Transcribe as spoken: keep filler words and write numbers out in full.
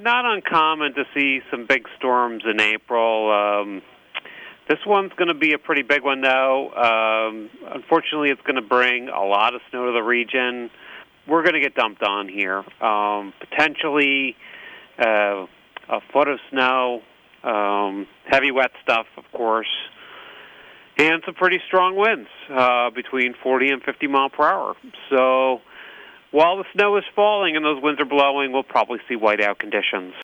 not uncommon to see some big storms in April. Um, this one's going to be a pretty big one, though. Um, unfortunately, it's going to bring a lot of snow to the region. We're going to get dumped on here. Um, potentially uh, a foot of snow, um, heavy wet stuff, of course, and some pretty strong winds, uh, between forty and fifty mile per hour. So while the snow is falling and those winds are blowing, we'll probably see whiteout conditions.